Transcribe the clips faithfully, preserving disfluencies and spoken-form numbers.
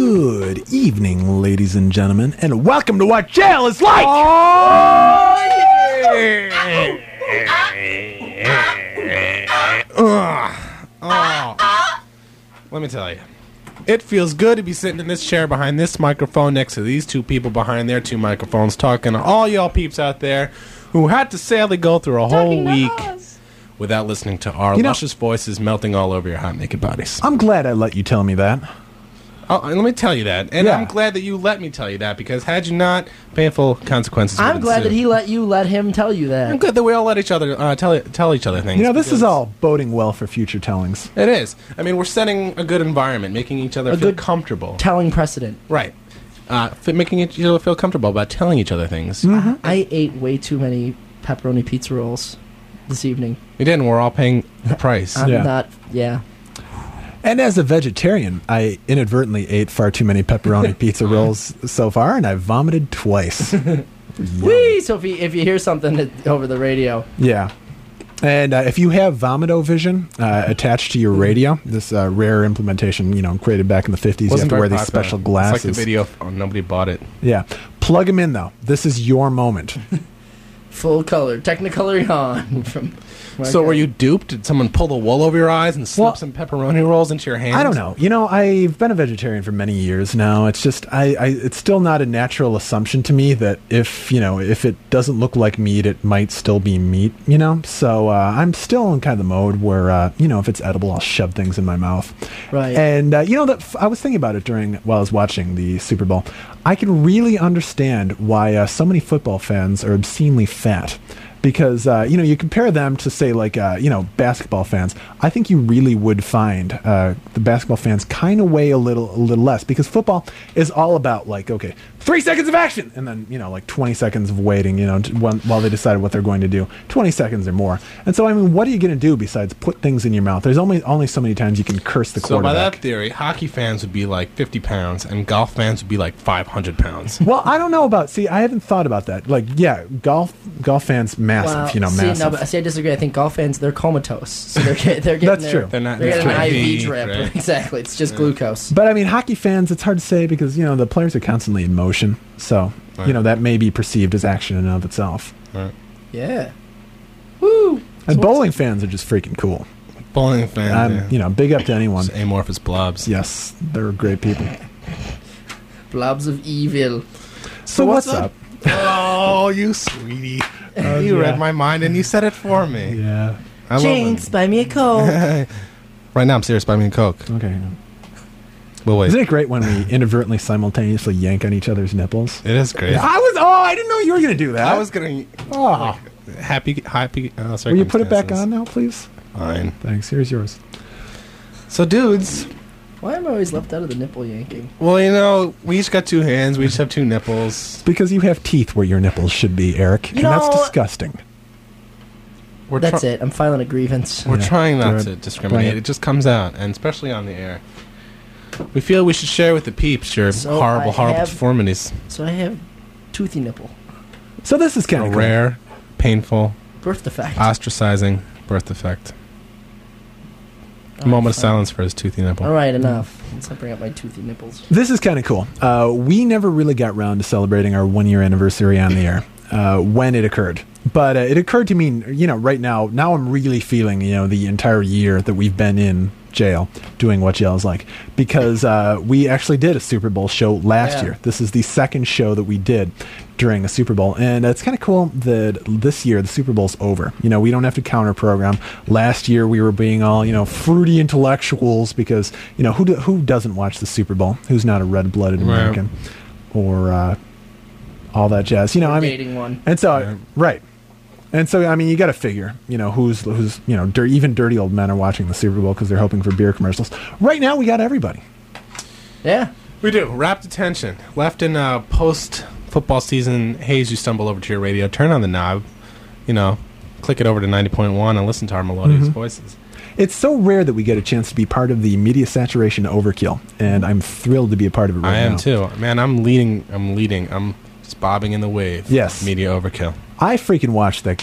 Good evening, ladies and gentlemen, and welcome to What Jail is Like! Oh, uh, oh. Let me tell you. It feels good to be sitting in this chair behind this microphone next to these two people behind their two microphones talking to all y'all peeps out there who had to sadly go through a whole week without listening to our You know- luscious voices melting all over your hot naked bodies. I'm glad I let you tell me that. Oh, and let me tell you that. And Yeah. I'm glad that you let me tell you that, because had you not, painful consequences would I'm glad ensue. that he let you let him tell you that. I'm glad that we all let each other uh, tell tell each other things. You know, this is because all boding well for future tellings. It is. I mean, we're setting a good environment, making each other A feel good comfortable. Telling precedent. Right. Uh, f- making each other feel comfortable about telling each other things. Mm-hmm. I ate way too many pepperoni pizza rolls this evening. We did, and we're all paying the price. I'm Yeah. not. Yeah. And as a vegetarian, I inadvertently ate far too many pepperoni pizza rolls so far, and I vomited twice. Whee! So if you, if you hear something that- over the radio, Yeah. And uh, if you have Vomito-Vision uh, attached to your radio, this uh, rare implementation, you know, created back in the fifties, you have Wasn't to wear very these popular. special glasses. It's like the video, oh, nobody bought it. Yeah. Plug them in, though. This is your moment. full color, Technicolor on from. So were you duped? Did someone pull the wool over your eyes and slip Well, some pepperoni rolls into your hands? I don't know. You know, I've been a vegetarian for many years now. It's just, I, I, it's still not a natural assumption to me that if, you know, if it doesn't look like meat, it might still be meat, you know? So uh, I'm still in kind of the mode where, uh, you know, if it's edible, I'll shove things in my mouth. Right. And, uh, you know, that f- I was thinking about it during, while I was watching the Super Bowl. I can really understand why uh, so many football fans are obscenely fat. Because, uh, you know, you compare them to, say, like, uh, you know, basketball fans. I think you really would find uh, the basketball fans kind of weigh a little a little less. Because football is all about, like, okay, three seconds of action! And then, you know, like twenty seconds of waiting, you know, to, when, while they decide what they're going to do. twenty seconds or more. And so, I mean, what are you going to do besides put things in your mouth? There's only only so many times you can curse the So by quarterback. that theory, hockey fans would be like fifty pounds, and golf fans would be like five hundred pounds. Well, I don't know about. See, I haven't thought about that. Like, yeah, golf golf fans massive. Well, you know, see, massive. no, but see, I disagree. I think golf fans, they're comatose, so they're get, they're getting That's their, true. They're not- They're getting an that's I V true. drip. Right. Exactly. It's just glucose. But I mean, hockey fans, it's hard to say because, you know, the players are constantly in motion. So, Right. you know, that may be perceived as action in and of itself. Right. Yeah. Woo! And bowling fans are just freaking cool. Bowling fans, I'm, yeah. you know, big up to anyone. Just amorphous blobs. Yes, they're great people. Blobs of evil. So, what's, up? Oh, you sweetie. you yeah. read my mind and you said it for me. Yeah. I love Jinx, buy me a Coke. it. Right now, I'm serious. Buy me a Coke. Okay. Well, wait. Isn't it great when we inadvertently simultaneously yank on each other's nipples? It is great. I was. Oh, I didn't know you were going to do that. I was gonna. Oh. Happy, happy. Uh, Will you put it back circumstances. on now, please? Fine. Thanks. Here's yours. So, dudes. Why am I always left out of the nipple yanking? Well, you know, we each got two hands. We each have two nipples. Because you have teeth where your nipples should be, Eric. You and that's know- disgusting. We're That's try- it. I'm filing a grievance. We're Yeah, trying not good. to discriminate. Bring it. It just comes out, and especially on the air. We feel we should share with the peeps your So horrible, I horrible have- deformities. So I have toothy nipple. So this is kind A of cool. rare, painful, Birth defect. ostracizing birth defect. A All moment right, of fine. silence for his toothy nipple. All right, enough. Let's not bring up my toothy nipples. This is kind of cool. Uh, we never really got round to celebrating our one year anniversary on the air uh, when it occurred. But uh, it occurred to me, you know, right now, now I'm really feeling, you know, the entire year that we've been in jail doing What Jail is Like. Because uh, we actually did a Super Bowl show last Yeah. year. This is the second show that we did during a Super Bowl. And it's kind of cool that this year the Super Bowl's over. You know, we don't have to counter program. Last year we were being all, you know, fruity intellectuals because, you know, who do, who doesn't watch the Super Bowl? Who's not a red-blooded Right. American? Or uh, all that jazz. You know, We're I mean... dating one. And so, Yeah. right. And so, I mean, you got to figure, you know, who's, who's you know, dir- even dirty old men are watching the Super Bowl because they're hoping for beer commercials. Right now, we got everybody. Yeah. We do. Rapt attention. Left in uh, post football season haze, you stumble over to your radio, turn on the knob, you know, click it over to ninety point one and listen to our melodious Mhm. voices. It's so rare that we get a chance to be part of the media saturation overkill, and I'm thrilled to be a part of it right I am now. too. Man, I'm leading. I'm leading. I'm just bobbing in the wave. Yes. Media overkill. I freaking watched that game.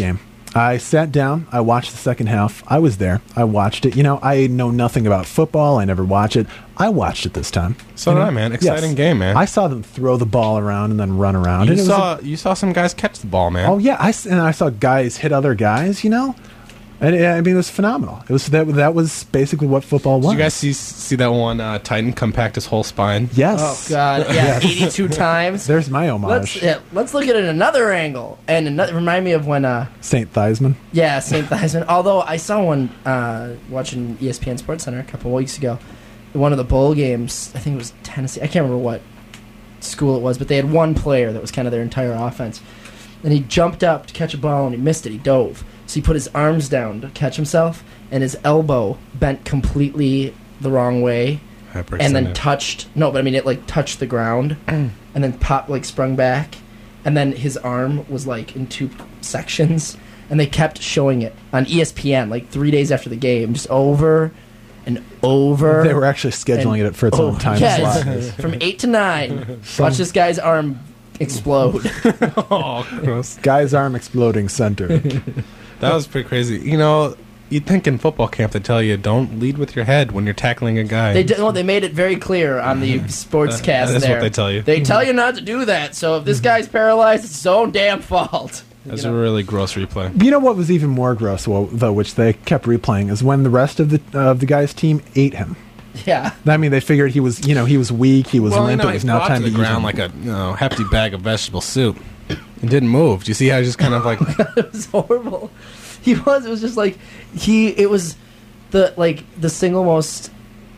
I sat down. I watched the second half. I was there. I watched it. You know, I know nothing about football. I never watch it. I watched it this time. So you did know? I, man. Exciting Yes. game, man. I saw them throw the ball around and then run around. You and it was saw you saw some guys catch the ball, man. a- oh yeah, I s- and I saw guys hit other guys. You know, and uh, I mean it was phenomenal. It was that that was basically what football was. Did you guys see see that one uh, Titan compact his whole spine? Yes. Oh God, yeah, eighty-two times. There's my Let's homage. yeah, let's look at it another angle, and another, remind me of when uh Saint Theismann. yeah Saint Theismann. Although I saw one uh watching E S P N Sports Center a couple of weeks ago, one of the bowl games. I think it was Tennessee. I can't remember what school it was, but they had one player that was kind of their entire offense, and he jumped up to catch a ball and he missed it. He dove, so he put his arms down to catch himself, and his elbow bent completely the wrong way. And then touched no, but I mean it like touched the ground, and then popped like sprung back, and then his arm was like in two sections, and they kept showing it on E S P N like three days after the game, just over and over. They were actually scheduling and it for its own over. time Yeah, slot. it's from eight to nine. Some Watch this guy's arm explode. Oh, gross. guy's arm exploding center. That was pretty crazy. You know, you'd think in football camp they tell you don't lead with your head when you're tackling a guy. They did, well, they made it very clear on the sportscast. That is there. what they tell you. They tell you not to do that. So if this guy's paralyzed, it's his own damn fault. That's You know? a really gross replay. You know what was even more gross, well, though, which they kept replaying, is when the rest of the of the guy's team ate him. Yeah. I mean, they figured he was, you know, he was weak, he was Well, you limp. know, It was he now dropped time to to the eat ground him. like a you know, hefty bag of vegetable soup. It didn't move. Do you see how he just kind of like It was horrible. He was. It was just like he. It was the like the single most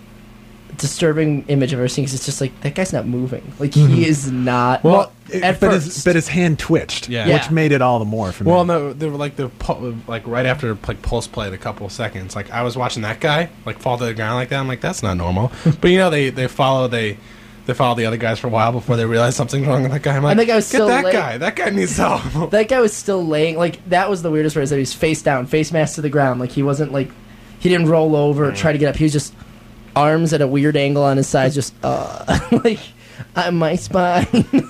disturbing image I've ever seen. Cause it's just like that guy's not moving. Like he is not. well, Well, it- at but first, his but his hand twitched, Yeah. which Yeah. made it all the more for me. Well, no, they were like the pu- like right after like pulse played a couple of seconds. Like I was watching that guy like fall to the ground like that. I'm like, that's not normal. But you know, they they follow they they follow the other guys for a while before they realize something's wrong with that guy. I'm like, And that guy was get still that late. guy. That guy needs help. that guy was still laying. Like that was the weirdest part. Is that he's face down, face mask to the ground. Like he wasn't like he didn't roll over or try to get up. He was just arms at a weird angle on his sides. Just uh, like on my spine.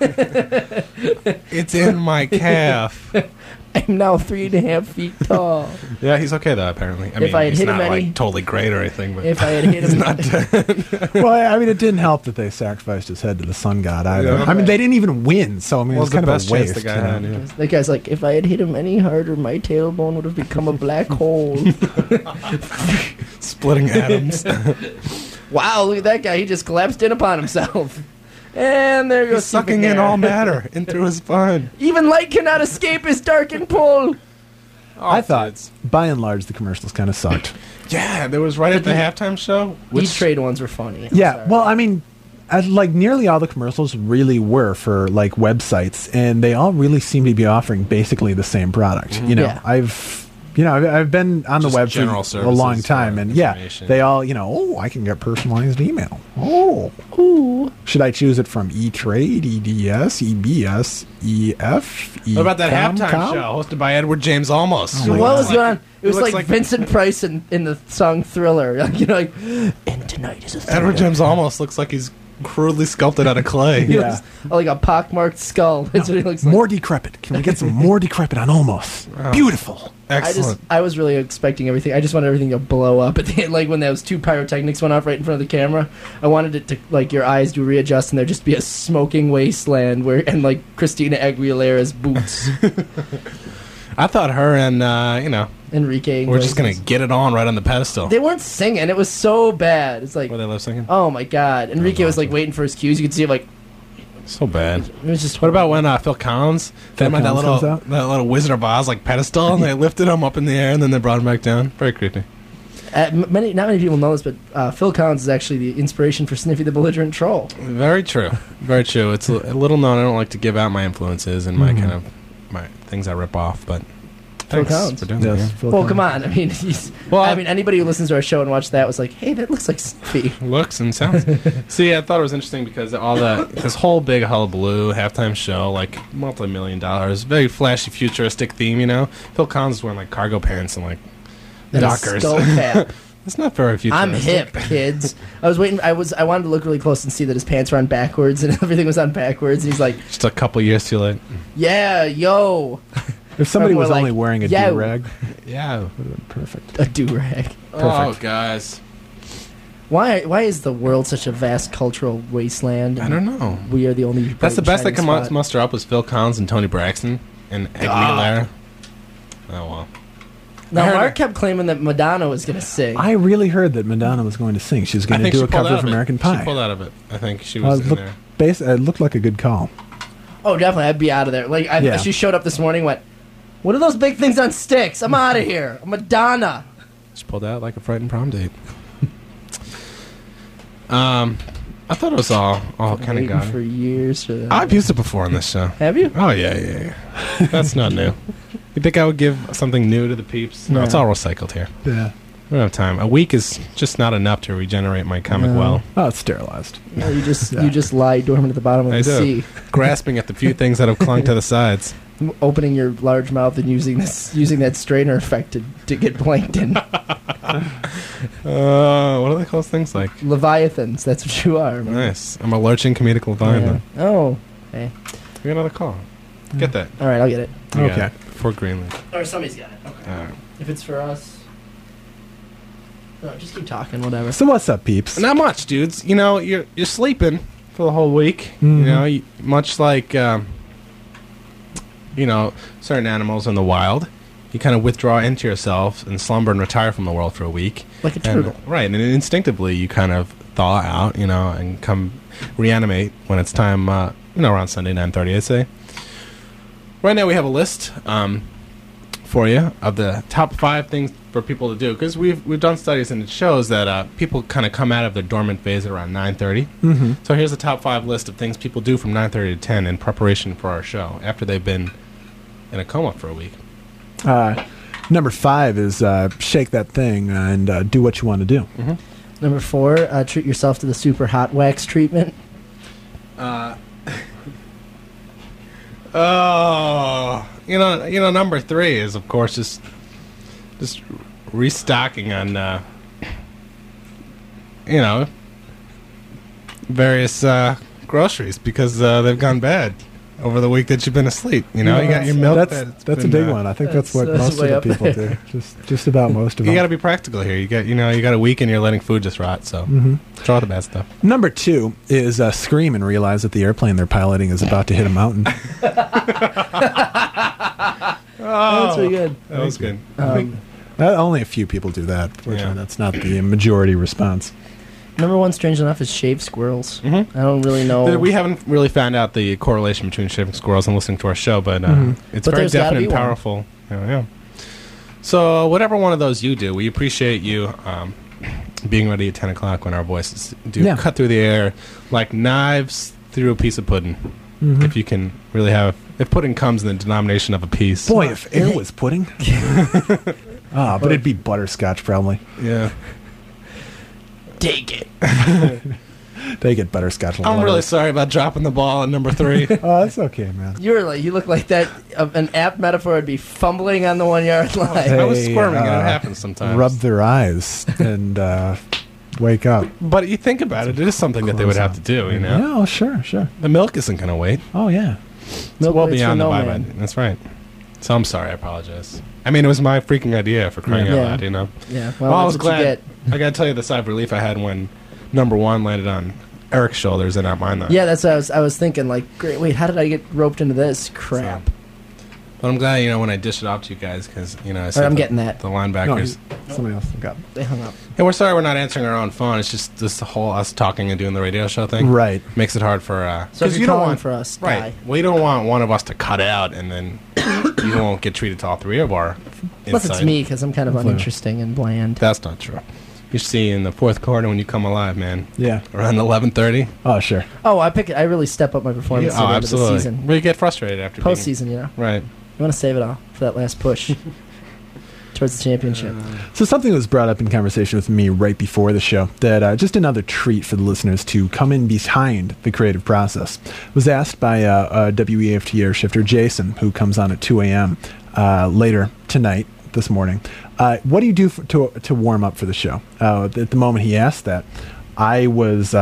It's in my calf. I'm now three and a half feet tall. Yeah, he's okay though. Apparently, I mean, I had he's hit not him any- like totally great or anything. But If I had hit him, well, I mean, it didn't help that they sacrificed his head to the sun god either. Yeah. I mean, they didn't even win, so I mean, What it was kind the of best a chance waste. the guy you know? had? Yeah. that guy's like, if I had hit him any harder, my tailbone would have become a black hole. Splitting atoms. Wow, look at that guy. He just collapsed in upon himself. And there goes He's sucking Stephen in Garrett. all matter in through his spine. Even light cannot escape his darkened pull. I thought, by and large, the commercials kind of sucked. Yeah, there was right at the halftime show. These trade ones were funny. I'm Yeah, sorry. well, I mean, uh, like nearly all the commercials really were for like websites, and they all really seem to be offering basically the same product. You know, Yeah. I've. You know, I've, I've been on Just the web general for a long services time, for and yeah, information. they all, you know, oh, I can get personalized email. Oh, Ooh. should I choose it from E-Trade, E D S, E B S, E F? What about that halftime E-Com? show hosted by Edward James Olmos? Oh So my what God. was going on? It was looks like, like- Vincent Price in, in the song Thriller. Like, you know, like, and tonight is a thriller. Edward James Olmos looks like he's crudely sculpted out of clay. He Yeah. looks like a pockmarked skull. That's what he looks like. More decrepit. Can we get some more decrepit on Almost? Beautiful. I just, Excellent. I was really expecting everything. I just wanted everything to blow up at the end, like when those two pyrotechnics went off right in front of the camera. I wanted it to, like, your eyes to readjust and there just be a smoking wasteland where, and like Christina Aguilera's boots, I thought her and uh, you know Enrique. we're just gonna Iglesias. get it on right on the pedestal. They weren't singing. It was so bad. It's like, Were they lip singing? oh my god. Enrique was like waiting for his cues. You could see him like So bad. it was just. What about when uh, Phil Collins? They Phil had that Collins little comes out? that little Wizard of Oz like pedestal, and they lifted him up in the air, and then they brought him back down. Very creepy. Uh, m- many, not many people know this, but uh, Phil Collins is actually the inspiration for Sniffy the Belligerent Troll. Very true. Very true. It's a, a little known. I don't like to give out my influences and my Mhm. kind of my things I rip off, but Phil thanks Collins. for doing Yes. that. Phil Well, Collins. come on. I mean, he's, Well, I mean, anybody who listens to our show and watched that was like, "Hey, that looks like Sniffy." yeah. Looks and sounds. See, I thought it was interesting because all the this whole big hullabaloo halftime show, like multi-million dollars, very flashy, futuristic theme. You know, Phil Collins is wearing like cargo pants and like And a Dockers. skull cap. It's not very futuristic. I'm hip, kids. I was waiting. I was. I wanted to look really close and see that his pants were on backwards and everything was on backwards. And he's like, Just a couple years too late. "Yeah, yo." If somebody Or more was only like, wearing a yo. do-rag, Yeah. would have been perfect. A do-rag. Oh, Perfect. guys. Why Why is the world such a vast cultural wasteland? I don't know. We are the only. That's the bright, best they shining can mu- spot? muster up was Phil Collins and Tony Braxton and Egg Aguilera. Oh, well. I Now, heard Mark it. kept claiming that Madonna was going to sing. I really heard that Madonna was going to sing. She was I going to think do she a pulled cover out of of it. American She Pie. pulled out of it. I think she Well, was it, in looked, there. base, it looked like a good call. oh, definitely. I'd be out of there. Like, I, Yeah. she showed up this morning. Went, what are those big things on sticks? I'm out of here. I'm Madonna. She pulled out like a frightened prom date. um, I thought it was all all kind of Waiting gone. for years. For that. I've used it before on this show. Have you? Oh yeah, yeah, yeah. That's not new. You think I would give something new to the peeps? No, No. it's all recycled here. Yeah. We don't have time. A week is just not enough to regenerate my comic No. well. Oh, it's sterilized. No, you just Yeah. you just lie dormant at the bottom of I the do. sea, Grasping at the few things that have clung to the sides. opening your large mouth and using this using that strainer effect to, to get plankton. Uh, what do they call those things? Like, Leviathans. That's what you are. man. nice. I'm a lurching comedic leviathan. Yeah. Oh. Okay. We got another call. Get that. All right. I'll get it. You got Okay. it. For Greenleaf. Or somebody's got it. Okay. All right. If it's for us. No, just keep talking. Whatever. So what's up, peeps? Not much, dudes. You know, you're you're sleeping for the whole week. Mhm. You know, you, much like um, you know certain animals in the wild, you kind of withdraw into yourself and slumber and retire from the world for a week. Like a And, turtle. right, and instinctively you kind of thaw out, you know, and come reanimate when it's time. Uh, you know, around Sunday nine thirty, I'd say. Right now we have a list um, for you of the top five things for people to do, because we've we've done studies and it shows that uh, people kind of come out of their dormant phase at around nine thirty. Mm-hmm. So here's the top five list of things people do from nine thirty to ten in preparation for our show after they've been in a coma for a week. Uh, number five is uh, shake that thing and uh, do what you want to do. Number four, uh, treat yourself to the super hot wax treatment. Uh, oh, you know, you know, number three is of course just just restocking on, uh, you know, various uh, groceries because uh, they've gone bad over the week that you've been asleep. You know, you got your milk. That's that's that's a been, big uh, one. I think that's, that's- what that's most way of up the people there. do. Just just about most of You them. got to be practical here. You got, you know, you got a week and you're letting food just rot. So Mhm. throw out the bad stuff. Number two is uh, scream and realize that the airplane they're piloting is about to hit a mountain. Oh, That's pretty good. That was good. Um, Uh, only a few people do that. Fortunately, Yeah. that's not the majority response. number one, strange enough, is shaved squirrels. Mhm. I don't really know. We haven't really found out the correlation between shaving squirrels and listening to our show, but uh, Mhm. it's But very there's gotta definite be and one. powerful. Yeah, yeah. So, whatever one of those you do, we appreciate you um, being ready at ten o'clock when our voices do Yeah. cut through the air like knives through a piece of pudding. Mhm. If you can really have, if pudding comes in the denomination of a piece. Boy, if air was pudding. Ah, but it'd be butterscotch probably. Yeah. Take it. They get butterscotch. I'm really sorry about dropping the ball at number three. Oh, that's okay, man. You're like you look like that. Uh, an apt metaphor would be fumbling on the one yard line. I was Hey, squirming, and uh, it happens sometimes. Rub their eyes and uh, wake up. But you think about it, it is something that they would Close have to do, you know? Yeah, oh, sure, sure. The milk isn't going to wait. Oh, yeah. It's Milk well waits for beyond the no vibe. man. I- That's right. So I'm sorry. I apologize. I mean, it was my freaking idea for crying out Yeah. loud, you know? Yeah. Well, Well, I that's was what you glad. get. I got to tell you the sigh of relief I had when number one landed on Eric's shoulders and not mine, though. Yeah, that's what I was. I was thinking. Like, great. Wait, how did I get roped into this crap? But I'm glad, you know, when I dish it off to you guys, because, you know, I All said right, I'm the, getting that. the No, linebackers. he- somebody else got They hung up. And we're sorry we're not answering our own phone. It's just this whole us talking and doing the radio show thing. Right. Makes it hard for... Uh, So if 'cause you're you don't calling want... for us, Right. guy. Well, you don't want one of us to cut out and then you won't get treated to all three of our Plus, it's insight. me because I'm kind of Hopefully. uninteresting and bland. That's not true. You see in the fourth quarter when you come alive, man. Yeah. Around eleven thirty. Oh, sure. Oh, I pick. I really step up my performance oh, at the end absolutely. of the season. We get frustrated after being- Postseason, you know. Right. You want to save it all for that last push towards the championship. So something was brought up in conversation with me right before the show that uh, just another treat for the listeners to come in behind the creative process was asked by uh, uh, W E F T air shifter Jason, who comes on at two a.m. Uh, later tonight, this morning. Uh, what do you do for, to to warm up for the show? Uh, at the moment he asked that, I was uh,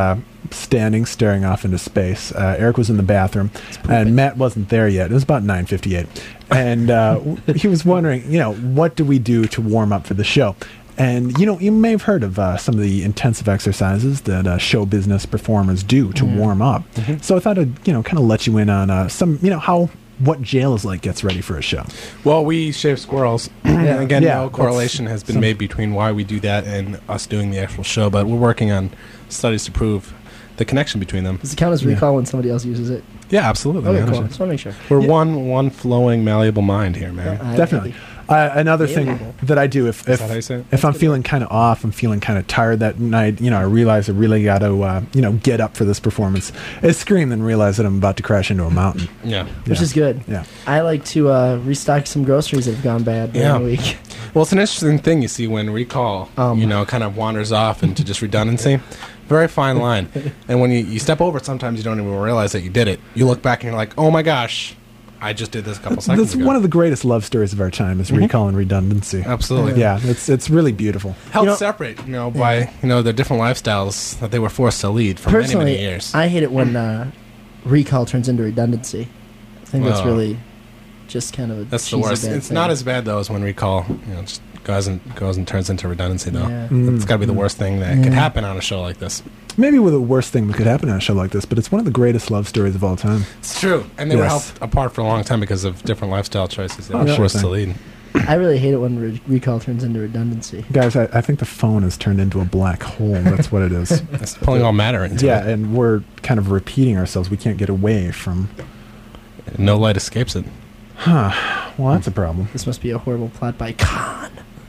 standing, staring off into space. Uh, Eric was in the bathroom, and Matt wasn't there yet. It was about nine fifty-eight, and uh, he was wondering, you know, what do we do to warm up for the show? And, you know, you may have heard of uh, some of the intensive exercises that uh, show business performers do to Mm. warm up. Mhm. So I thought I'd, you know, kind of let you in on uh, some, you know, how what jail is like gets ready for a show. Well, we shave squirrels. And again, Yeah, no correlation has been some- made between why we do that and us doing the actual show, but we're working on studies to prove the connection between them. Does it count as Yeah. recall when somebody else uses it? Yeah, absolutely. Okay, man. cool. Just want to make sure. We're Yeah. one one flowing, malleable mind here, man. Uh, Definitely. Uh, another thing Malleable. that I do if Is if, that how you say it? if That's I'm good. feeling kind of off, I'm feeling kind of tired that night, you know, I realize I really got to, uh, you know, get up for this performance. Is scream and realize that I'm about to crash into a mountain. Yeah. Which Yeah. is good. Yeah. I like to uh, restock some groceries that have gone bad during Yeah. the week. Well, it's an interesting thing you see when recall, Um. you know, kind of wanders off into just redundancy. Very fine line. And when you, you step over it, sometimes you don't even realize that you did it. You look back and you're like, oh my gosh, I just did this a couple seconds That's ago. one of the greatest love stories of our time is Mhm. recall and redundancy. Absolutely. Yeah, it's it's really beautiful. Held You know- separate, you know, by, you know, their different lifestyles that they were forced to lead for many, Personally, many years. I hate it when uh, recall turns into redundancy. I think that's Well, really just kind of a That's the cheesy worst. bad It's thing. not as bad, though, as when recall, you know, just goes and, goes and turns into redundancy, though. Yeah. Mm. That's got to be the worst thing that could Yeah. happen on a show like this. Maybe with the worst thing that could happen on a show like this, but it's one of the greatest love stories of all time. It's true. And they were Yes. held apart for a long time because of different lifestyle choices they Oh, were sure forced to thing. lead. I really hate it when re- recall turns into redundancy. Guys, I, I think the phone has turned into a black hole. That's what it is. It's pulling all matter into Yeah, it. and we're kind of repeating ourselves. We can't get away from. No light escapes it. Huh. Well, that's a problem. This must be a horrible plot by Khan.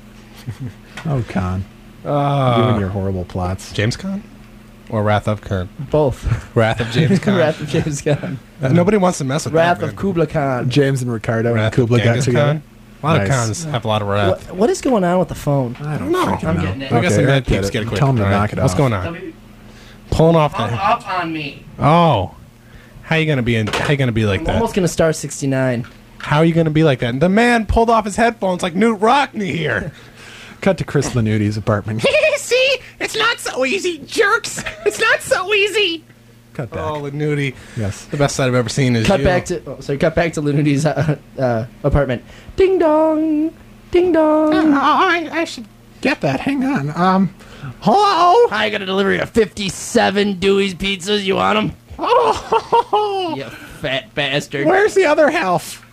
Oh, Khan. you Uh, and your horrible plots. James Caan? Or Wrath of Khan? Both. Wrath of James Caan. Wrath of James Khan. Uh, nobody wants to mess with Wrath that. of Kubla Khan. James and Ricardo Wrath and Kubla of got Genghis together. Khan. A lot Nice. of Khans have a lot of wrath. What, what is going on with the phone? I don't No. freaking I'm know. getting it. I guess some Eric, bad get peeps it. get it quick. Tell him to All right. knock it What's off. going on? Pulling off the. up on me. Oh. How you gonna be? In, how you gonna be like I'm that? almost going to star sixty-nine. How are you gonna be like that? The man pulled off his headphones like Newt Rockney here. Cut to Chris Lanuti's apartment. See, it's not so easy, jerks. It's not so easy. Cut back. Oh, Lanuti. Yes. The best sight I've ever seen is Cut you. back to oh, sorry. Cut back to Lunati's uh, uh, apartment. Ding dong, ding dong. Oh, I, I should get that. Hang on. Um, hello? I got a delivery of fifty-seven Dewey's pizzas. You want them? Oh, You fat bastard. where's the other half?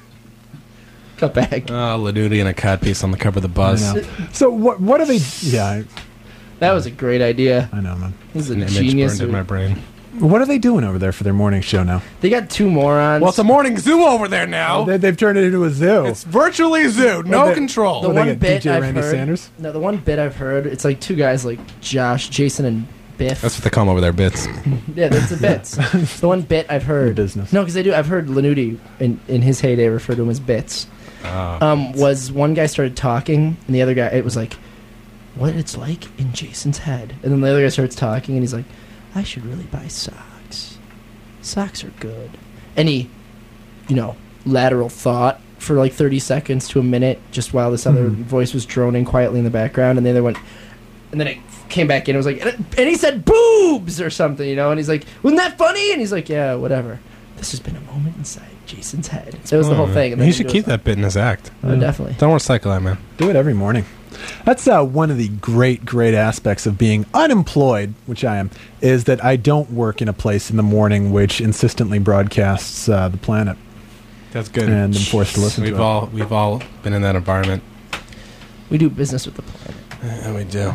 Cut back. Oh, Lanuti and a cod piece on the cover of the Buzz. I know. So what? What are they? Yeah, I, That was a great idea. I know, man. He's a An image genius. burned in my brain. What are they doing over there for their morning show now? They got two morons. Well, it's a morning zoo over there now. They, they've turned it into a zoo. It's virtually a zoo. No Well, they- control. the What, they one got bit D J I've Randy heard. Sanders? No, the one bit I've heard. It's like two guys like Josh, Jason, and Biff. That's what they call them over there, bits. Yeah, that's the bits. It's the one bit I've heard. Business. No, because I do. I've heard Lanuti in in his heyday refer to him as bits. Oh. Um, was one guy started talking and the other guy it was like, what it's like in Jason's head, and then the other guy starts talking and he's like, I should really buy socks. Socks are good. And he, you know, lateral thought for like thirty seconds to a minute, just while this other Mhm. voice was droning quietly in the background, and the other went, and then it came back in. It was like, and, it, and he said boobs or something, you know, and he's like, wasn't that funny? And he's like, yeah, whatever. This has been a moment inside Jason's head. So it was the whole thing. And then He should goes keep on. that bit in his act. Oh, definitely. Don't recycle that, man. Do it every morning. That's uh, one of the great, great aspects of being unemployed, which I am, is that I don't work in a place in the morning which insistently broadcasts uh, the planet. That's good. And I'm forced to listen to we've it. all we've all been in that environment. We do business with the planet. Yeah, we do.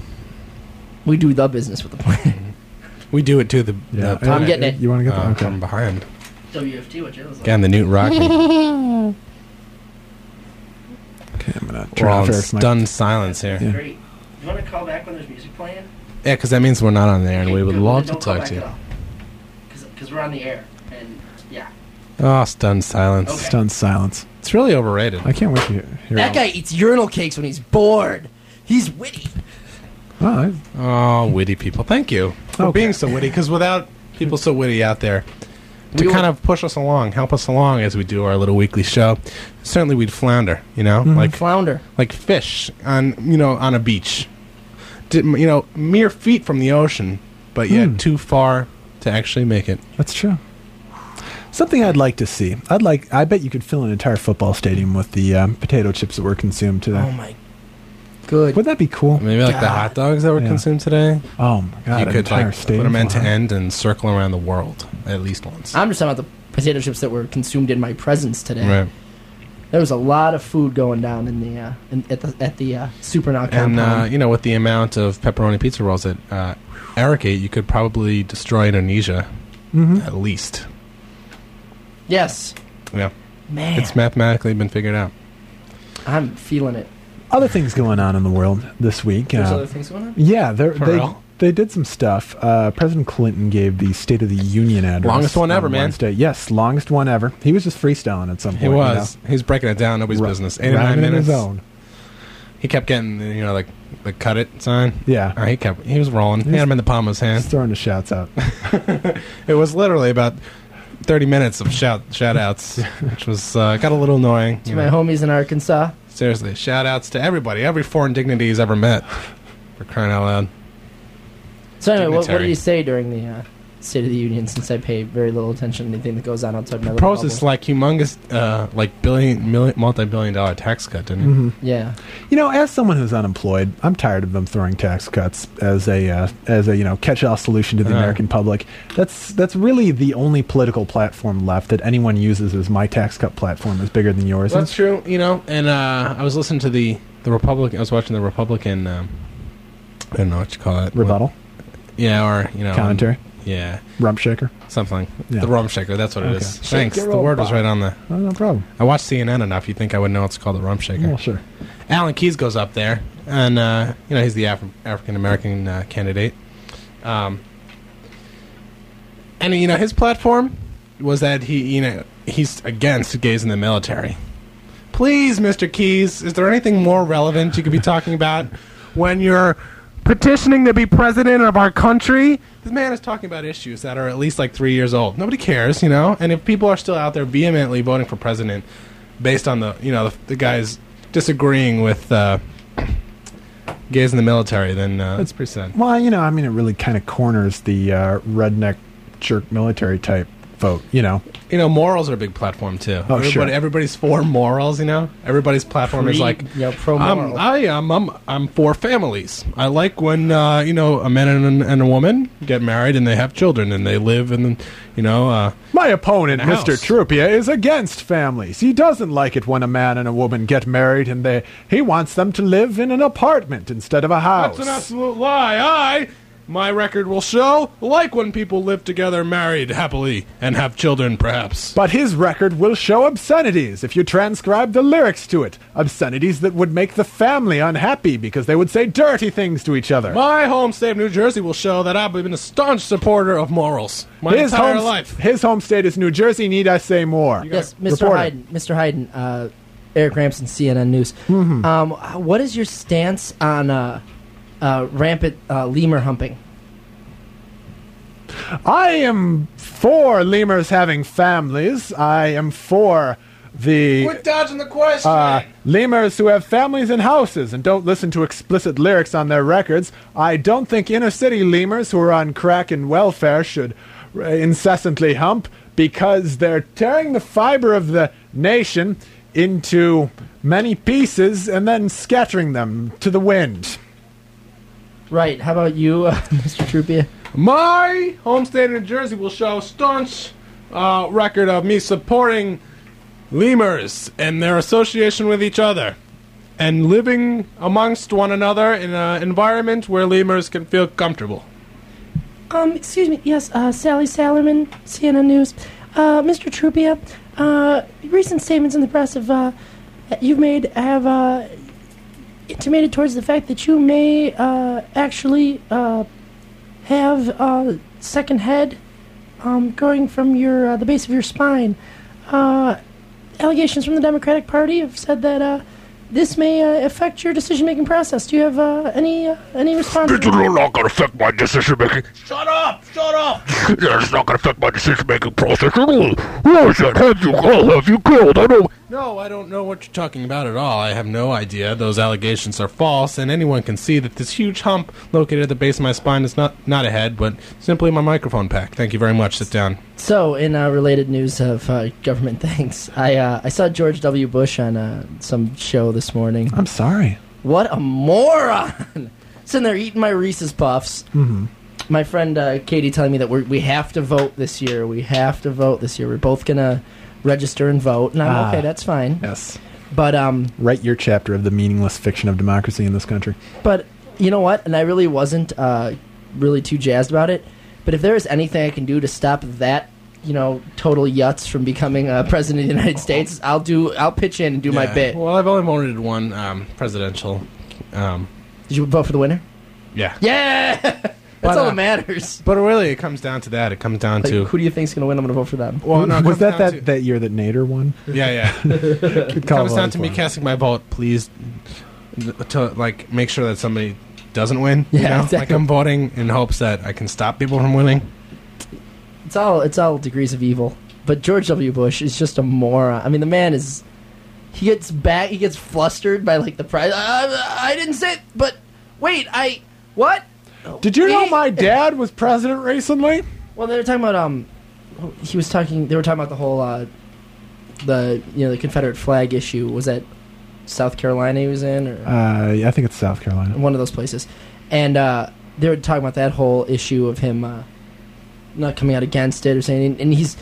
We do the business with the planet. We do it too. The, Yeah. the I'm getting it. You want to get Uh, that? Okay. I'm behind. W F T, what jail is that? Again, the Newt Rockney. Okay, I'm going to We're turn all off in Eric's mic. stunned silence here. Yeah. Great. You want to call back when there's music playing? Yeah, because that means we're not on there, and we would Good, love then to don't call talk back to you. at all. Because we're on the air. And, yeah. Oh, stunned silence. Okay. Stunned silence. It's really overrated. I can't wait to hear, hear That all- guy eats urinal cakes when he's bored. He's witty. Oh, I- Oh, witty people. Thank you for Okay. being so witty, because without people so witty out there to We kind will- of push us along, help us along as we do our little weekly show, certainly we'd flounder, you know, Mhm. like Flounder. like fish on, you know, on a beach. Did, you know, mere feet from the ocean, but yet Hmm. too far to actually make it. That's true. Something I'd like to see. I'd like. I bet you could fill an entire football stadium with the um, potato chips that were consumed today. Oh my, good. Would that be cool? Maybe like the God. hot dogs that were Yeah. consumed today. Oh my god! you an could entire like put stadium them end full to of- end and circle around the world at least once. I'm just talking about the potato chips that were consumed in my presence today. Right. There was a lot of food going down in the uh, in, at the at the uh, Super Now And compound. uh, you know, with the amount of pepperoni pizza rolls that uh, Eric ate, you could probably destroy Indonesia Mhm. at least. yes, Yeah, man, it's mathematically been figured out. I'm feeling it. Other things going on in the world this week. There's uh, other things going on. Yeah, they're- For they real? they did some stuff. Uh, President Clinton gave the State of the Union address. Longest one ever, on man. Wednesday. Yes, longest one ever. He was just freestyling at some point. He was. He was breaking it down. Nobody's You know? business. R- eighty-nine rhyming in minutes. his own. He kept getting, you know, like the cut it sign. Yeah, Uh, he kept. He was rolling. He He's- had him in the palm of his hand. just throwing the shouts out. It was literally about thirty minutes of shout shout outs, which was uh, got a little annoying. To you my know. homies in Arkansas. Seriously, shout outs to everybody, every foreign dignity he's ever met. For crying out loud. So anyway, what, what Dignitary. did he say during the uh, State of the Union? Since I pay very little attention to anything that goes on outside my little Proposed bubble. this like humongous, uh, like billion, million, multi-billion dollar tax cut, didn't he? Mhm. Yeah, You know, as someone who's unemployed, I'm tired of them throwing tax cuts as a uh, as a you know catch-all solution to the Uh. American public. That's that's really the only political platform left that anyone uses. Is my tax cut platform is bigger than yours? That's true, you know. And uh, I was listening to the the Republican. I was watching the Republican. Um, I don't know what you call it. Rebuttal, Yeah, or you know, commentary, um, yeah, rump shaker. something. Yeah. The rum shaker. That's what it Okay. is. Shake Thanks. your The word was robot. right on the. Oh, no problem. I watched C N N enough. You think I would know it's called the rum shaker? Well, sure. Alan Keyes goes up there, and uh, you know he's the Af- African American uh, candidate. Um, and you know his platform was that he, you know, he's against gays in the military. Please, Mister Keyes, is there anything more relevant you could be talking about when you're petitioning to be president of our country? This man is talking about issues that are at least like three years old. Nobody cares, you know. And if people are still out there vehemently voting for president based on the, you know, the, the guys disagreeing with uh, gays in the military, then uh, that's pretty sad. Well, you know, I mean, it really kind of corners the uh, redneck jerk military type vote. You know, You know, morals are a big platform too. Oh, Everybody, sure. Everybody's for morals. You know, everybody's platform is Pre- like, you know, pro I'm, moral. I am. I'm, I'm for families. I like when uh, you know a man and, and a woman get married and they have children and they live in, you know. Uh, my opponent, In a Mister house. Trupia, is against families. He doesn't like it when a man and a woman get married, and they he wants them to live in an apartment instead of a house. That's an absolute lie. I, my record will show, like when people live together, married happily, and have children, perhaps. But his record will show obscenities if you transcribe the lyrics to it. Obscenities that would make the family unhappy because they would say dirty things to each other. My home state of New Jersey will show that I've been a staunch supporter of morals my his entire home, life. His home state is New Jersey. Need I say more? Yes, Mister Report it. Hayden. Mister Hayden. Uh, Eric Ramson, C N N News. Mm-hmm. Um, what is your stance on uh, uh, rampant uh, lemur humping? I am for lemurs having families. I am for the Quit dodging the question. uh, lemurs who have families and houses and don't listen to explicit lyrics on their records. I don't think inner city lemurs who are on crack and welfare should uh, incessantly hump because they're tearing the fiber of the nation into many pieces and then scattering them to the wind. Right. How about you, uh, Mister Trupia? My home state of New Jersey will show a staunch uh, record of me supporting lemurs and their association with each other and living amongst one another in an environment where lemurs can feel comfortable. Um, excuse me. Yes, uh, Sally Salerman, C N N News. Uh, Mister Trupia, uh, recent statements in the press have, uh, you've made have, uh, intimated towards the fact that you may, uh, actually, uh, have, uh, second head, um, going from your, uh, the base of your spine. Uh, allegations from the Democratic Party have said that, uh, this may uh, affect your decision-making process. Do you have uh, any uh, any response? It's not going to affect my decision making. Shut up! Shut up! Yeah, it's not going to affect my decision making process at all. Who is that? Have you, I'll have you killed. I don't. No, I don't know what you're talking about at all. I have no idea. Those allegations are false, and anyone can see that this huge hump located at the base of my spine is not, not a head, but simply my microphone pack. Thank you very much. Sit down. So, in uh, related news of uh, government things, I uh, I saw George W. Bush on uh, some show this morning. I'm sorry. What a moron! Sitting there eating my Reese's Puffs. Mm-hmm. My friend uh, Katie telling me that we're, we have to vote this year. We have to vote this year. We're both going to register and vote. And I'm Ah. okay, that's fine. Yes. But, um... Write your chapter of the meaningless fiction of democracy in this country. But, you know what? And I really wasn't uh, really too jazzed about it. But if there is anything I can do to stop that, you know, total yutz from becoming uh, president of the United States, I'll do. I'll pitch in and do my Yeah. bit. Well, I've only voted one um, presidential. Um, Did you vote for the winner? yeah. Yeah! That's But, all uh, that matters. But really, it comes down to that. It comes down Like, to... who do you think's going to win? I'm going to vote for them. Well, no, it Was comes that down that, to- that year that Nader won? Yeah, yeah. It comes down to me casting my vote. Please, to like make sure that somebody doesn't win. You Yeah, know? exactly. Like I'm voting in hopes that I can stop people from winning. It's all it's all degrees of evil. But George W. Bush is just a moron. I mean, the man is. He gets back. He gets flustered by like the prize. I, I didn't say it, but wait, I what? Did you know He- my dad was president recently? Well, they were talking about um. He was talking. They were talking about the whole uh, the you know the Confederate flag issue. Was that South Carolina he was in, or Uh, yeah, I think it's South Carolina. one of those places? And uh, they were talking about that whole issue of him uh, not coming out against it or saying. And he's,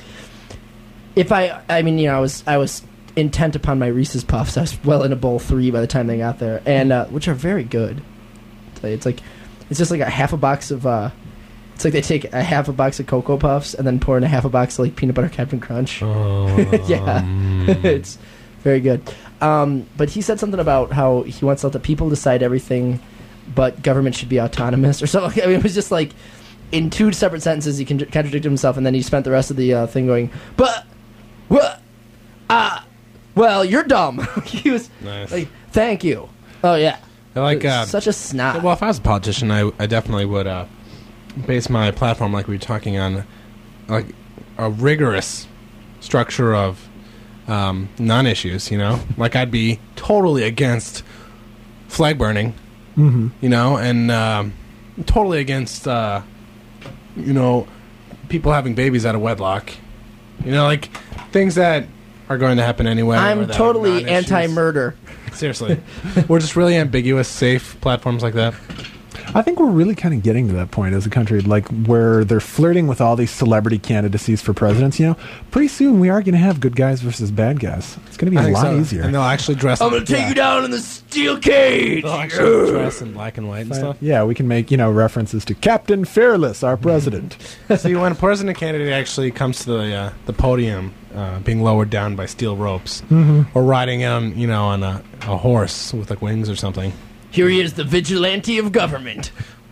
if I, I mean, you know, I was, I was intent upon my Reese's Puffs. I was well into bowl three by the time they got there, and uh, which are very good. I'll tell you, it's like, it's just like a half a box of. Uh, it's like they take a half a box of Cocoa Puffs and then pour in a half a box of like peanut butter Captain Crunch. Yeah, it's very good. Um, but he said something about how he wants to let the people decide everything, but government should be autonomous or something. I mean, it was just like in two separate sentences he con- contradicted himself, and then he spent the rest of the uh, thing going, "But what? Uh, well, you're dumb." He was Nice. like, "Thank you." Oh yeah, I like uh, such a snot. well, if I was a politician, I, I definitely would uh, base my platform, like we were talking on, like a rigorous structure of um, non-issues. You know, like I'd be totally against flag burning. Mm-hmm. You know, and um, totally against uh, you know people having babies out of wedlock. You know, like things that are going to happen anyway. or I'm that are totally non-issues. anti-murder. Seriously, we're just really ambiguous, safe platforms like that. I think we're really kind of getting to that point as a country, like where they're flirting with all these celebrity candidacies for presidents. You know, pretty soon we are going to have good guys versus bad guys. It's going to be I a think lot so. easier. And they'll actually dress. I'm in, gonna take yeah. you down in the steel cage. They'll actually dress in black and white and stuff. Yeah, we can make, you know, references to Captain Fearless, our president. See, when a president candidate actually comes to the uh, the podium, uh, being lowered down by steel ropes, Mm-hmm. or riding on, you know, on a, a horse with like wings or something, Here he is, the vigilante of government.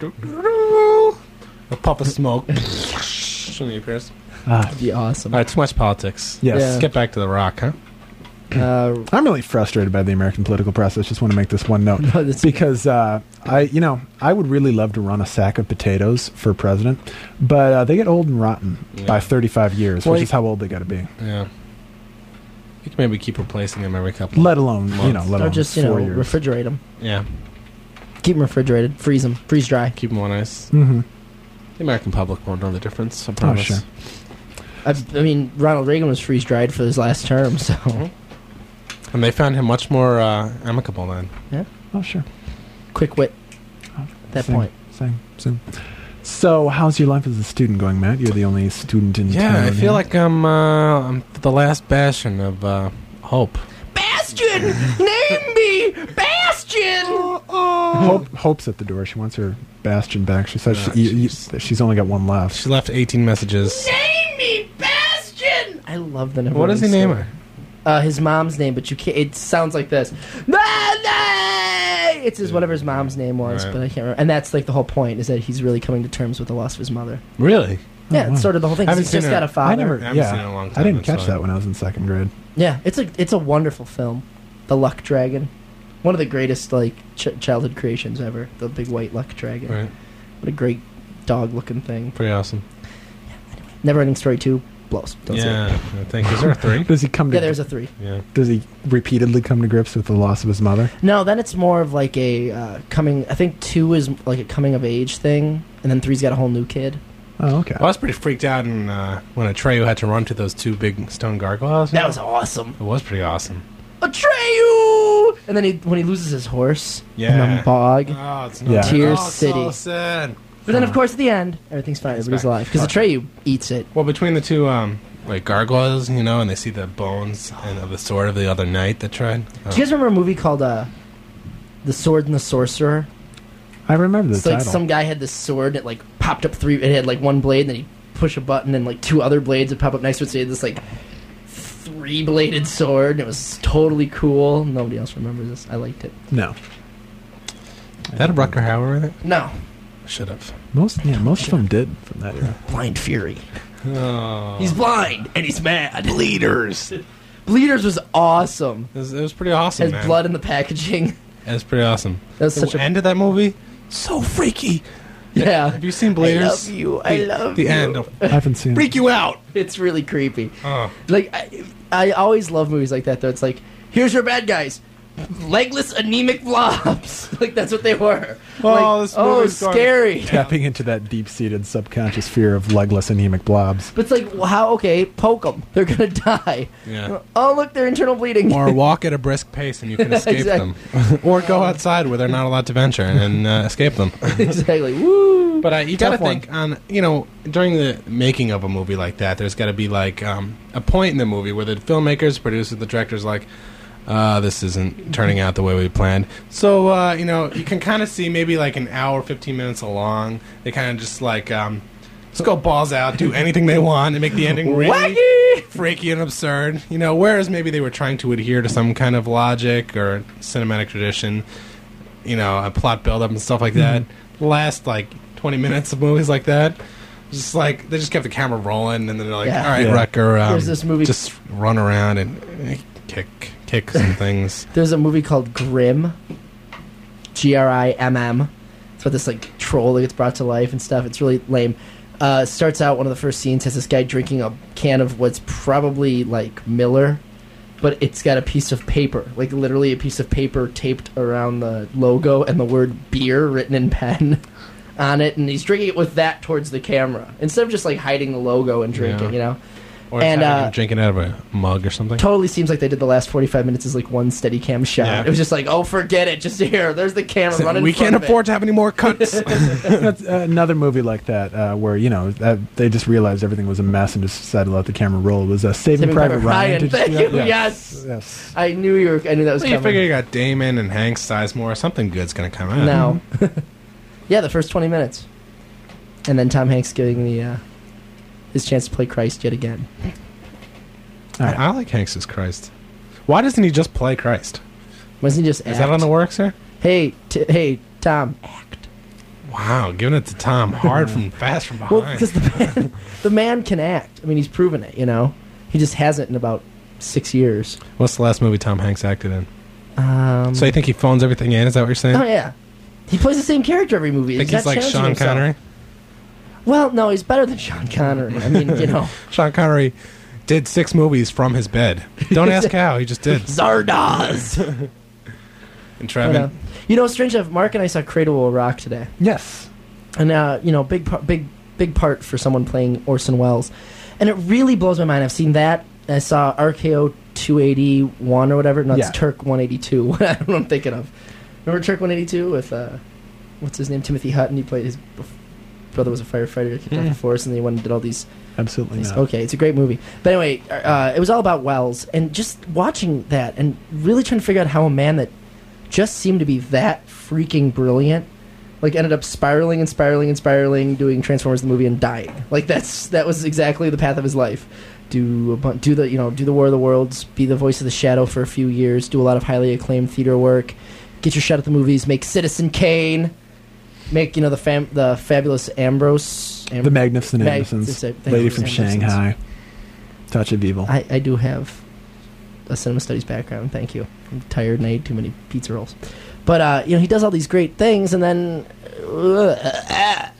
a puff of smoke when he appears. Ah, That'd be awesome. All right, too much politics. yes. Yeah. Let's get back to the Rock, huh? Uh, I'm really frustrated by the American political process. Just want to make this one note. No, that's- because uh, I, you know, I would really love to run a sack of potatoes for president, but uh, they get old and rotten Yeah. by thirty-five years, Well, which you- is how old they got to be. Yeah. You can maybe keep replacing them every couple. Let alone, you know, Months. let or alone just, you know, four years. refrigerate them. Yeah, Keep them refrigerated. Freeze them. Freeze dry. keep them on ice. Mm-hmm. The American public won't know the difference. I Oh, promise. sure. I, I mean, Ronald Reagan was freeze dried for his last term, so. And they found him much more uh, amicable then. Oh, sure. Quick wit at that Same, point. Same, same. So, how's your life as a student going, Matt? You're the only student in Yeah, town. I feel here. like I'm uh, I'm the last bastion of uh, hope. Bastion! Name me! Bastion! Hope, Hope's at the door. She wants her Bastion back. She says Ah, she, you, you, jeez. she's only got one left. She left eighteen messages. Name me! Bastion! I love the What does he name her? Uh, his mom's name, but you can't. It sounds like this. It's his whatever his mom's name was, Right. but I can't remember. And that's like the whole point is that he's really coming to terms with the loss of his mother. Really? Yeah, wow. it's sort of the whole thing. 'cause Haven't He's seen just her. got a father. I never, I haven't yeah, seen it in a long I time, didn't that's catch why. that when I was in second grade. Yeah, it's a it's a wonderful film, The Luck Dragon, one of the greatest like ch- childhood creations ever. The big white luck dragon. Right. What a great dog-looking thing. Pretty awesome. Neverending Story two, blows. Don't see Yeah, it. I think. Is there a three? Does he come to? Yeah, there's a three. Yeah. Does he repeatedly come to grips with the loss of his mother? No, then it's more of like a uh, coming. I think two is like a coming of age thing, and then three's got a whole new kid. Oh, okay. I was pretty freaked out in, uh, when Atreyu had to run to those two big stone gargoyles. That was awesome. It was pretty awesome. Atreyu! And then he when he loses his horse in Yeah. the bog. Oh, it's Yeah. not Tears oh, it's City. so sad. But then, of course, at the end, everything's fine. It's Everybody's fine. alive. Because Atreyu eats it. Well, between the two, um, like gargoyles, you know, and they see the bones and of the sword of the other knight that tried. Oh. Do you guys remember a movie called uh, The Sword and the Sorcerer? I remember the It's like title. some guy had this sword, and it like popped up three, it had like one blade, and then he push a button, and like two other blades would pop up next to it, so he had this like three-bladed sword, and it was totally cool. Nobody else remembers this. I liked it. No. Is that a Rutger Hauer in it? No. Should have. Most yeah, most of them did from that era. Blind Fury. Oh. He's blind, and he's mad. Bleeders. Bleeders was awesome. It was, it was pretty awesome, Has man. blood in the packaging. It was pretty awesome. That was The such a... end of that movie, so freaky. Yeah. Have you seen I Bleeders? love you. I The- love the you. end. Will I haven't seen. freak you out. It's really creepy. Oh. Like, I, I always love movies like that, though. It's like, here's your bad guys. Legless, anemic blobs. Like, that's what they were. Oh, like, this oh, movie's going- scary. Tapping into that deep-seated subconscious fear of legless anemic blobs. But it's like, well, how? Okay, poke them. They're gonna die. Yeah. Oh, look, they're internal bleeding. Or walk at a brisk pace and you can escape Exactly. them. Or go outside where they're not allowed to venture and uh, escape them. Exactly. Woo. But uh, you Tough gotta one. think on, you know, during the making of a movie like that, there's got to be like um, a point in the movie where the filmmakers, producers, the directors, like, uh, this isn't turning out the way we planned. So uh, you know, you can kind of see maybe like an hour, fifteen minutes along. They kind of just like um, just go balls out, do anything they want, and make the ending really Wacky! freaky and absurd. You know, whereas maybe they were trying to adhere to some kind of logic or cinematic tradition. You know, a plot build-up and stuff like that. The last like twenty minutes of movies like that, just like they just kept the camera rolling, and then they're like, Yeah. "All right, Yeah. Rutger, um, There's this movie- just run around and eh, kick, kick some things." There's a movie called Grimm. G R I M M. It's about this like troll that gets brought to life and stuff. It's really lame. Uh, starts out, one of the first scenes has this guy drinking a can of what's probably like Miller, but it's got a piece of paper, like literally a piece of paper taped around the logo and the word beer written in pen on it, and he's drinking it with that towards the camera instead of just like hiding the logo and drinking, Yeah. you know. Or And, having uh, him drinking out of a mug or something. Totally seems like they did the last forty-five minutes as like one steady cam shot. Yeah. It was just like, oh, forget it, just here, there's the camera running. We can't afford to have any more cuts. That's uh, another movie like that uh, where you know uh, they just realized everything was a mess and just decided to let the camera roll. It was uh, Saving, Saving Private, Private Ryan. Ryan. Did Thank see you. that? Yes. Yes. I knew you were. I knew that was Well, you coming. figure you got Damon and Hank Sizemore. Something good's gonna come out. Now, yeah, the first twenty minutes, and then Tom Hanks getting the uh, his chance to play Christ yet again. All I, right. I like Hanks as Christ. Why doesn't he just play Christ? Wasn't he just? Is that on the works here? Hey, t- hey, Tom, act. Wow, giving it to Tom hard from fast from behind. Well, because the man, the man can act. I mean, he's proven it. You know, he just hasn't in about six years. What's the last movie Tom Hanks acted in? Um, So you think he phones everything in? Is that what you're saying? oh yeah, he plays the same character every movie. think He's he's not like challenging Sean himself. Connery? Well, no, he's better than Sean Connery. I mean, you know, Sean Connery did six movies from his bed. Don't ask how, he just did. Zardoz. And But, Trevin? uh, you know, strange enough, Mark and I saw Cradle Will Rock today. Yes. And uh, you know, big, par- big, big part for someone playing Orson Welles, and it really blows my mind. I've seen that. I saw R K O two eighty-one or whatever. No, it's Yeah. Turk one eighty-two. I don't know what I'm thinking of. Remember Turk one eighty-two with uh, what's his name? Timothy Hutton. He played his brother was a firefighter, kicked off the force, and then he went and did all these. Absolutely these not. okay, it's a great movie. But anyway, uh, it was all about Wells, and just watching that and really trying to figure out how a man that just seemed to be that freaking brilliant, like ended up spiraling and spiraling and spiraling, doing Transformers the movie and dying. Like that's that was exactly the path of his life. Do a bun- do the you know do the War of the Worlds, be the voice of the Shadow for a few years, do a lot of highly acclaimed theater work, get your shot at the movies, make Citizen Kane, make you know the fam- the fabulous Ambrose, Am- The Magnificent Mag- Andersons. thank Lady you, from Andersons. Shanghai. Touch of Evil. I, I do have a cinema studies background. Thank you. I'm tired and I ate too many pizza rolls. But uh, you know, he does all these great things, and then uh,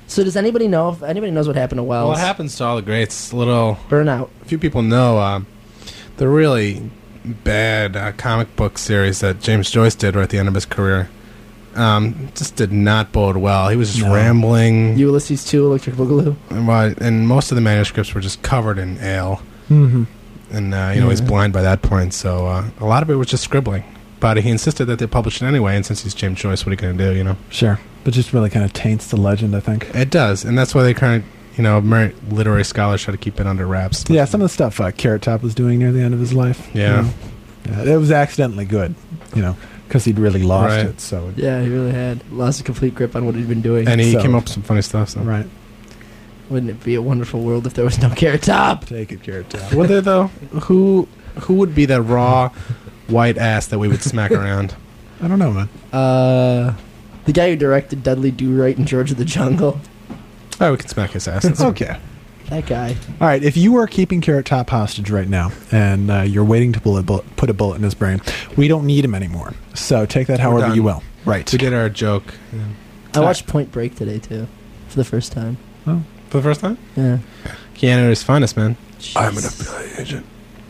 So does anybody know if anybody knows what happened to Wells? Well, it happens to all the greats. Little Burnout. a few people know uh, the really bad uh, comic book series that James Joyce did right at the end of his career. Um, just did not bode well. He was just No. rambling, Ulysses two, Electric Boogaloo. and, uh, and most of the manuscripts were just covered in ale. Mm-hmm. And uh, you know he's Yeah. blind by that point, so uh, a lot of it was just scribbling. But he insisted that they publish it anyway, and since he's James Joyce, what are you going to do? You know, Sure. But just really kind of taints the legend, I think. it does, and that's why they kind of, you know, mer- literary scholars try to keep it under wraps. Yeah, some of the stuff uh, Carrot Top was doing near the end of his life. Yeah. You know. Yeah, it was accidentally good, you know, because he'd really lost Right. it. So Yeah, he really had lost a complete grip on what he'd been doing. and he So- came up with some funny stuff. So. right, Wouldn't it be a wonderful world if there was no Carrot Top? take it, Carrot Top. Would there though? Who who would be that raw white ass that we would smack around? I don't know, man. Uh, the guy who directed Dudley Do-Right and George of the Jungle. Oh, we could smack his ass. That's Okay. That guy. All right. If you were keeping Carrot Top hostage right now, and uh, you're waiting to bullet, bullet, put a bullet in his brain, we don't need him anymore. So take that however done. you will. Right. We did our joke I watched Point Break today, too. For the first time. for the first time. Yeah. Keanu at his finest, man. I'm an F B I agent.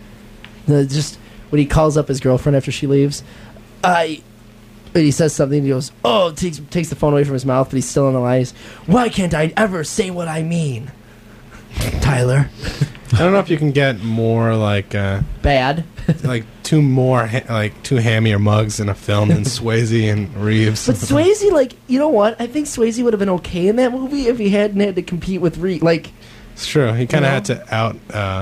No, just when he calls up his girlfriend after she leaves, I. And he says something, and he goes, "Oh!" Takes takes the phone away from his mouth, but he's still in the lie. He's, why can't I ever say what I mean, Tyler? I don't know if you can get more like uh, Bad. like two more ha- like two hammier mugs in a film than Swayze and Reeves. But Swayze, like, you know what? I think Swayze would have been okay in that movie if he hadn't had to compete with Reed. Like, It's true. He kind You of know? had to out uh,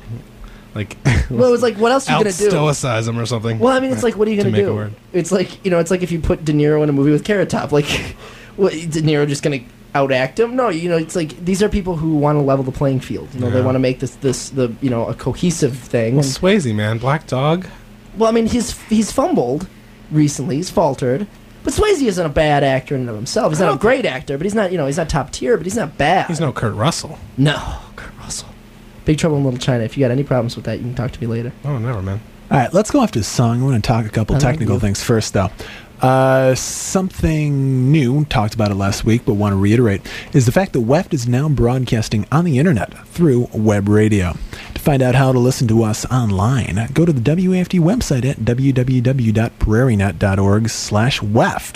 like well, it was like, what else are you out gonna do? stoicize him or something. Well, I mean, it's like, what are you To gonna make it do? work. It's like, you know, it's like if you put De Niro in a movie with Carrot Top. Like, what, De Niro just gonna outact him? No, you know, it's like these are people who want to level the playing field. You know, they Yeah. want to make this this the you know a cohesive thing. Well, And- Swayze, man, Black Dog. well, I mean, he's he's fumbled recently. He's faltered. But Swayze isn't a bad actor in and of himself. He's I not a don't great actor, but he's not, you know, he's not top tier, but he's not bad. He's no Kurt Russell. No, Kurt Russell. Big Trouble in Little China. If you got any problems with that, you can talk to me later. Oh, never, man. All right, let's go off to a song. I want to talk a couple I love technical you. things first, though. Uh, something new, talked about it last week, but want to reiterate, is the fact that W E F T is now broadcasting on the internet through web radio. To find out how to listen to us online, go to the W A F T website at w w w dot prairie net dot org slash W E F T.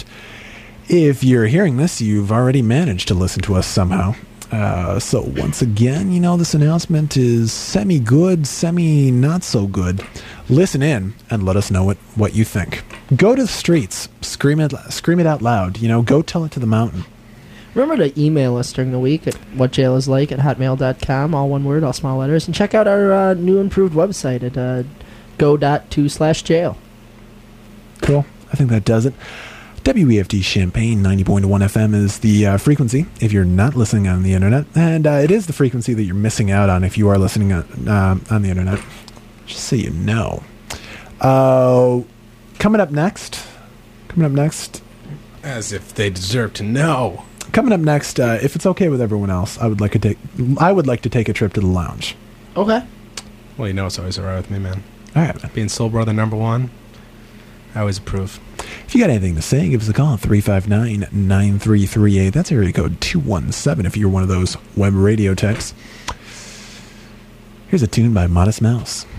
If you're hearing this, you've already managed to listen to us somehow. Uh, so once again, you know, this announcement is semi-good, semi-not-so-good. Listen in and let us know what, what you think. Go to the streets. Scream it, scream it out loud. You know, go tell it to the mountain. Remember to email us during the week at whatjailisLike at hotmail dot com, all one word, all small letters, and check out our uh, new improved website at uh, go.to slash jail. Cool. I think that does it. W E F T Champaign ninety point one F M is the uh, frequency if you're not listening on the internet, and uh, it is the frequency that you're missing out on if you are listening on, uh, on the internet. Just so you know. Uh, coming up next, coming up next, As if they deserve to know. coming up next. Uh, if it's okay with everyone else, I would like to take. I would like to take a trip to the lounge. Okay. Well, you know it's always all right with me, man. All right, man. Being Soul Brother number one, I always approve. If you got anything to say, give us a call, three five nine, nine three three eight. That's area code two one seven if you're one of those web radio techs. Here's a tune by Modest Mouse.